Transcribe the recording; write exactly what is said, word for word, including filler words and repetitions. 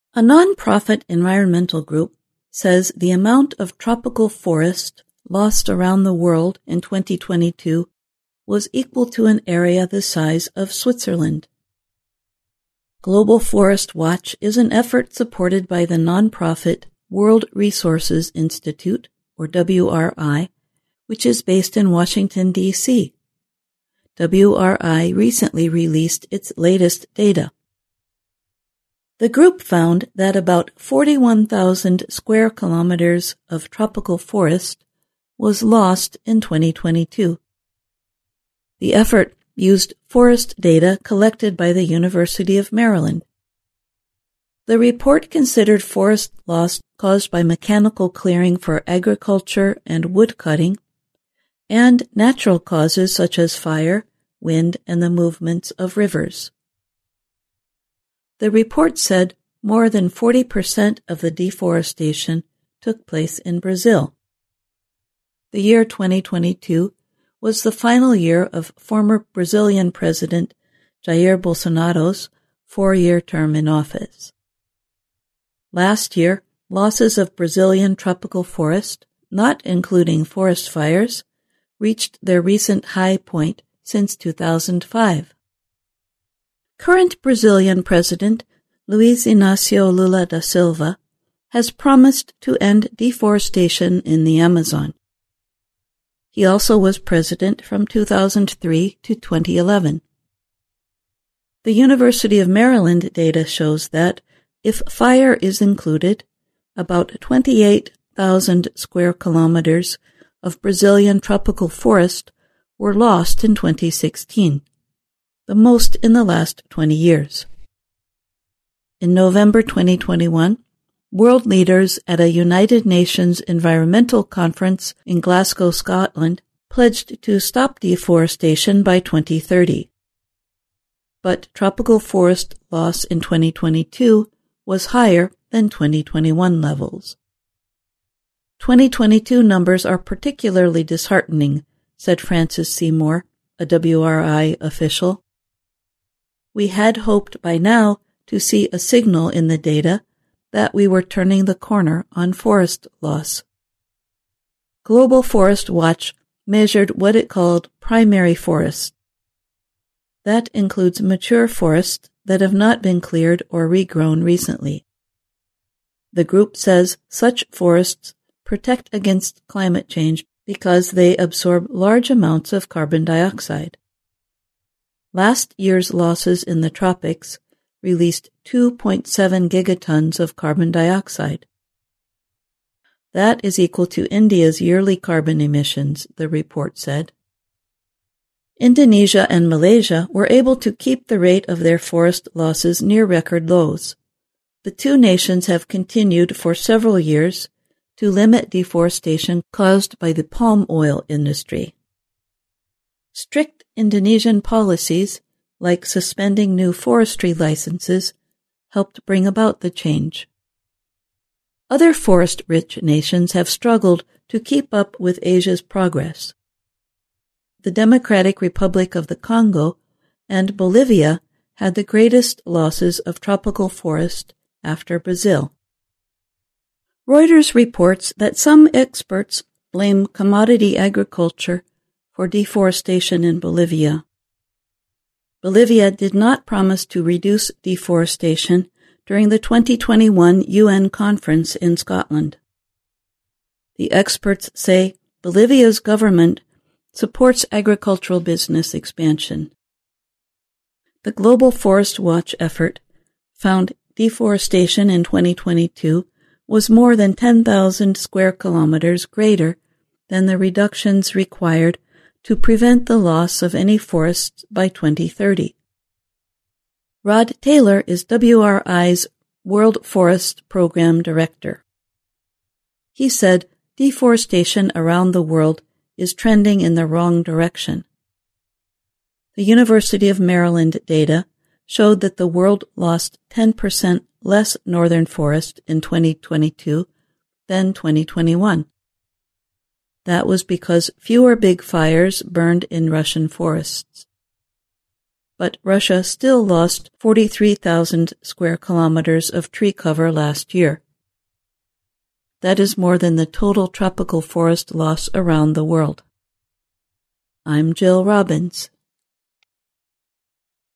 A non-profit environmental group says the amount of tropical forest lost around the world in twenty twenty-two was equal to an area the size of Switzerland. Global Forest Watch is an effort supported by the non-profit World Resources Institute, or W R I, which is based in Washington, D C W R I recently released its latest data. The group found that about forty-one thousand square kilometers of tropical forest was lost in twenty twenty-two. The effort used forest data collected by the University of Maryland. The report considered forest loss caused by mechanical clearing for agriculture and wood cutting, and natural causes such as fire, wind, and the movements of rivers. The report said more than forty percent of the deforestation took place in Brazil. The year twenty twenty-two was the final year of former Brazilian President Jair Bolsonaro's four-year term in office. Last year, losses of Brazilian tropical forest, not including forest fires, reached their recent high point since two thousand five. Current Brazilian President Luiz Inácio Lula da Silva has promised to end deforestation in the Amazon. He also was president from two thousand three to twenty eleven. The University of Maryland data shows that, if fire is included, about twenty-eight thousand square kilometers of Brazilian tropical forest were lost in twenty sixteen, the most in the last twenty years. In November twenty twenty-one, world leaders at a United Nations Environmental Conference in Glasgow, Scotland, pledged to stop deforestation by twenty thirty. But tropical forest loss in twenty twenty-two was higher than twenty twenty-one levels. twenty twenty-two numbers are particularly disheartening, said Francis Seymour, a W R I official. We had hoped by now to see a signal in the data that we were turning the corner on forest loss. Global Forest Watch measured what it called primary forests. That includes mature forests that have not been cleared or regrown recently. The group says such forests protect against climate change because they absorb large amounts of carbon dioxide. Last year's losses in the tropics released two point seven gigatons of carbon dioxide. That is equal to India's yearly carbon emissions, the report said. Indonesia and Malaysia were able to keep the rate of their forest losses near record lows. The two nations have continued for several years to limit deforestation caused by the palm oil industry. Strict Indonesian policies, like suspending new forestry licenses, helped bring about the change. Other forest-rich nations have struggled to keep up with Asia's progress. The Democratic Republic of the Congo and Bolivia had the greatest losses of tropical forest after Brazil. Reuters reports that some experts blame commodity agriculture for deforestation in Bolivia. Bolivia did not promise to reduce deforestation during the twenty twenty-one U N conference in Scotland. The experts say Bolivia's government supports agricultural business expansion. The Global Forest Watch effort found deforestation in twenty twenty-two was more than ten thousand square kilometers greater than the reductions required to prevent the loss of any forests by twenty thirty. Rod Taylor is W R I's World Forest Program Director. He said deforestation around the world is trending in the wrong direction. The University of Maryland data showed that the world lost ten percent less northern forest in twenty twenty-two than twenty twenty-one. That was because fewer big fires burned in Russian forests. but Russia still lost forty-three thousand square kilometers of tree cover last year. That is more than the total tropical forest loss around the world. I'm Jill Robbins.